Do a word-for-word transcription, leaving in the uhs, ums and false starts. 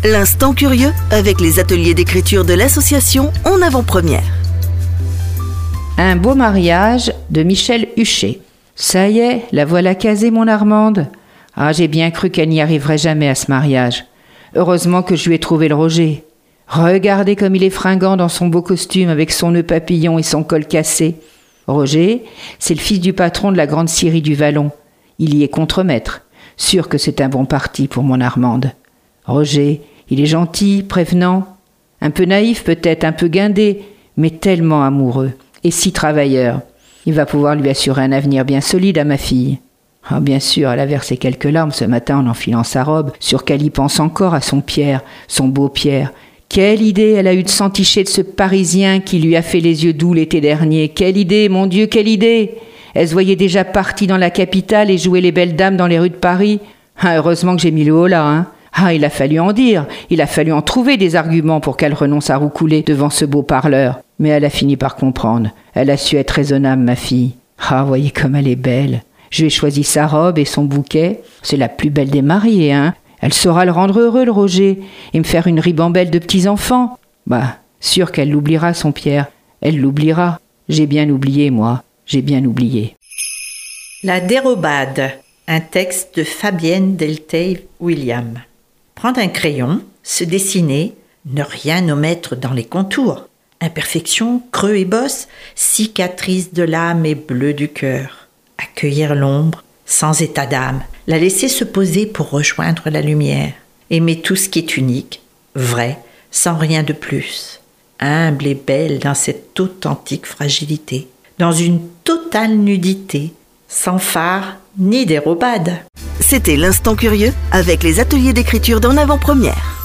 L'instant curieux avec les ateliers d'écriture de l'association En Avant-Première. Un beau mariage de Michel Huchet. Ça y est, la voilà casée, mon Armande. Ah, j'ai bien cru qu'elle n'y arriverait jamais à ce mariage. Heureusement que je lui ai trouvé le Roger. Regardez comme il est fringant dans son beau costume avec son nœud papillon et son col cassé. Roger, c'est le fils du patron de la grande scierie du Vallon. Il y est contremaître. Sûr que c'est un bon parti pour mon Armande. Roger, il est gentil, prévenant, un peu naïf peut-être, un peu guindé, mais tellement amoureux et si travailleur. Il va pouvoir lui assurer un avenir bien solide à ma fille. Ah, bien sûr, elle a versé quelques larmes ce matin en enfilant sa robe, sur qu'elle y pense encore à son Pierre, son beau Pierre. Quelle idée elle a eue de s'enticher de ce Parisien qui lui a fait les yeux doux l'été dernier. Quelle idée, mon Dieu, quelle idée! Elle se voyait déjà partie dans la capitale et jouer les belles dames dans les rues de Paris. Ah, heureusement que j'ai mis le haut là, hein. Ah, il a fallu en dire, il a fallu en trouver des arguments pour qu'elle renonce à roucouler devant ce beau parleur. Mais elle a fini par comprendre. Elle a su être raisonnable, ma fille. Ah, voyez comme elle est belle. Je lui ai choisi sa robe et son bouquet. C'est la plus belle des mariées, hein. Elle saura le rendre heureux, le Roger, et me faire une ribambelle de petits-enfants. Bah, sûr qu'elle l'oubliera, son Pierre. Elle l'oubliera. J'ai bien oublié, moi. J'ai bien oublié. La dérobade, un texte de Fabienne Deltey-William. Prendre un crayon, se dessiner, ne rien omettre dans les contours. Imperfection, creux et bosses, cicatrice de l'âme et bleu du cœur. Accueillir l'ombre, sans état d'âme, la laisser se poser pour rejoindre la lumière. Aimer tout ce qui est unique, vrai, sans rien de plus. Humble et belle dans cette authentique fragilité. Dans une totale nudité, sans phare ni dérobade. C'était l'Instant Curieux avec les ateliers d'écriture d'En Avant-Première.